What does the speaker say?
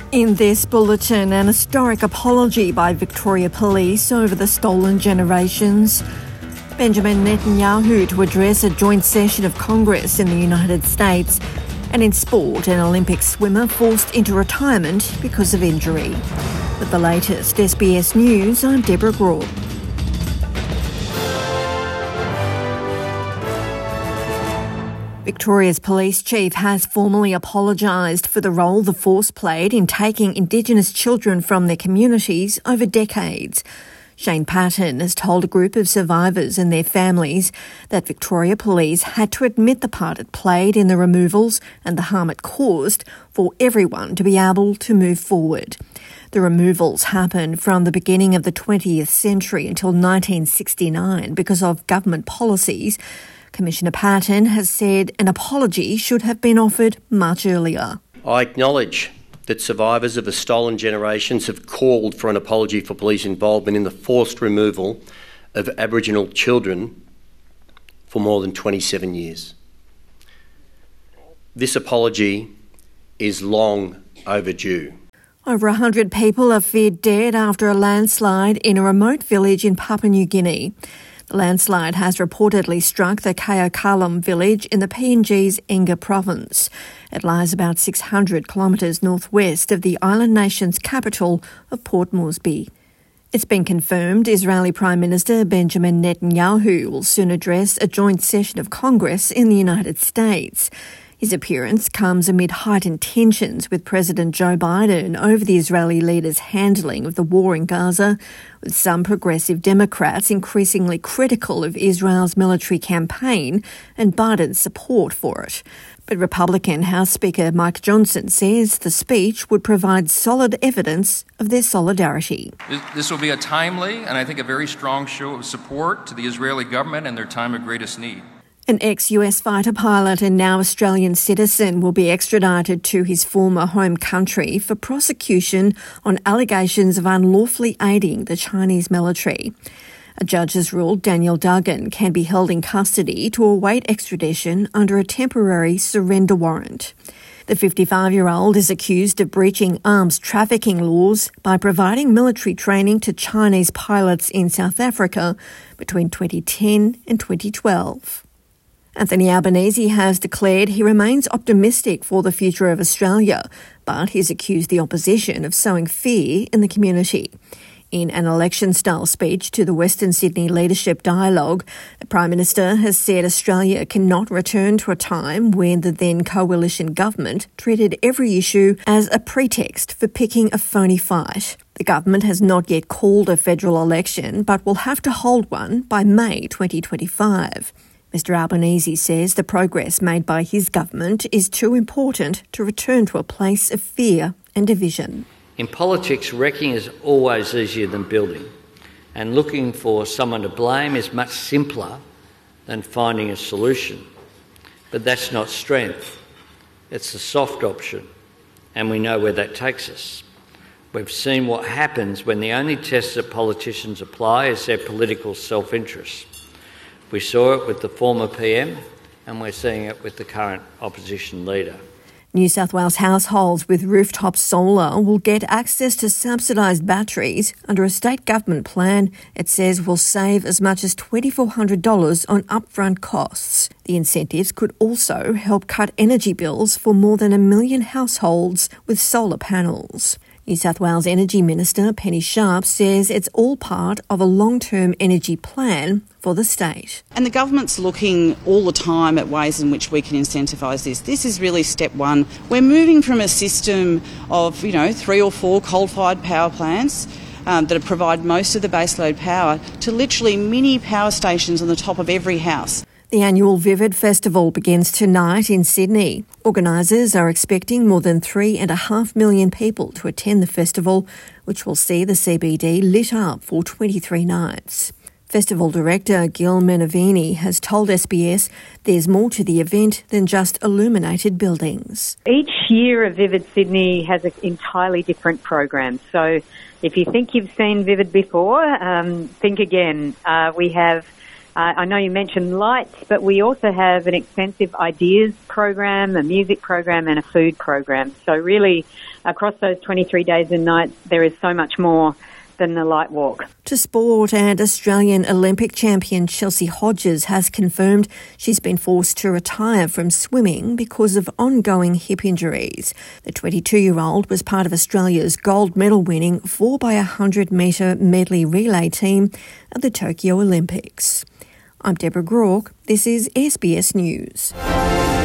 In this bulletin, an historic apology by Victoria Police over the stolen generations. Benjamin Netanyahu to address a joint session of Congress in the United States. And in sport, an Olympic swimmer forced into retirement because of injury. With the latest SBS News, I'm Deborah Graw. Victoria's police chief has formally apologised for the role the force played in taking Indigenous children from their communities over decades. Shane Patton has told a group of survivors and their families that Victoria Police had to admit the part it played in the removals and the harm it caused for everyone to be able to move forward. The removals happened from the beginning of the 20th century until 1969 because of government policies. Commissioner Patton has said an apology should have been offered much earlier. I acknowledge that survivors of the stolen generations have called for an apology for police involvement in the forced removal of Aboriginal children for more than 27 years. This apology is long overdue. Over 100 people are feared dead after a landslide in a remote village in Papua New Guinea. The landslide has reportedly struck the Kayokalam village in the PNG's Enga province. It lies about 600 kilometres northwest of the island nation's capital of Port Moresby. It's been confirmed Israeli Prime Minister Benjamin Netanyahu will soon address a joint session of Congress in the United States. His appearance comes amid heightened tensions with President Joe Biden over the Israeli leader's handling of the war in Gaza, with some progressive Democrats increasingly critical of Israel's military campaign and Biden's support for it. But Republican House Speaker Mike Johnson says the speech would provide solid evidence of their solidarity. This will be a timely and I think a very strong show of support to the Israeli government in their time of greatest need. An ex-US fighter pilot and now Australian citizen will be extradited to his former home country for prosecution on allegations of unlawfully aiding the Chinese military. A judge has ruled Daniel Duggan can be held in custody to await extradition under a temporary surrender warrant. The 55-year-old is accused of breaching arms trafficking laws by providing military training to Chinese pilots in South Africa between 2010 and 2012. Anthony Albanese has declared he remains optimistic for the future of Australia, but he's accused the opposition of sowing fear in the community. In an election-style speech to the Western Sydney Leadership Dialogue, the Prime Minister has said Australia cannot return to a time when the then coalition government treated every issue as a pretext for picking a phony fight. The government has not yet called a federal election, but will have to hold one by May 2025. Mr Albanese says the progress made by his government is too important to return to a place of fear and division. In politics, wrecking is always easier than building, and looking for someone to blame is much simpler than finding a solution. But that's not strength. It's the soft option, and we know where that takes us. We've seen what happens when the only test that politicians apply is their political self-interest. We saw it with the former PM, and we're seeing it with the current opposition leader. New South Wales households with rooftop solar will get access to subsidised batteries under a state government plan it says will save as much as $2,400 on upfront costs. The incentives could also help cut energy bills for more than 1 million households with solar panels. New South Wales Energy Minister Penny Sharp says it's all part of a long-term energy plan for the state. And the government's looking all the time at ways in which we can incentivise this. This is really step one. We're moving from a system of, 3 or 4 coal-fired power plants that provide most of the baseload power to literally mini power stations on the top of every house. The annual Vivid Festival begins tonight in Sydney. Organisers are expecting more than 3.5 million people to attend the festival, which will see the CBD lit up for 23 nights. Festival director Gil Menavini has told SBS there's more to the event than just illuminated buildings. Each year of Vivid Sydney has an entirely different program. So if you think you've seen Vivid before, think again. We have I know you mentioned lights, but we also have an extensive ideas program, a music program and a food program. So really, across those 23 days and nights, there is so much more than the light walk. To sport, and Australian Olympic champion Chelsea Hodges has confirmed she's been forced to retire from swimming because of ongoing hip injuries. The 22-year-old was part of Australia's gold medal winning 4x100 metre medley relay team at the Tokyo Olympics. I'm Deborah Groark. This is SBS News.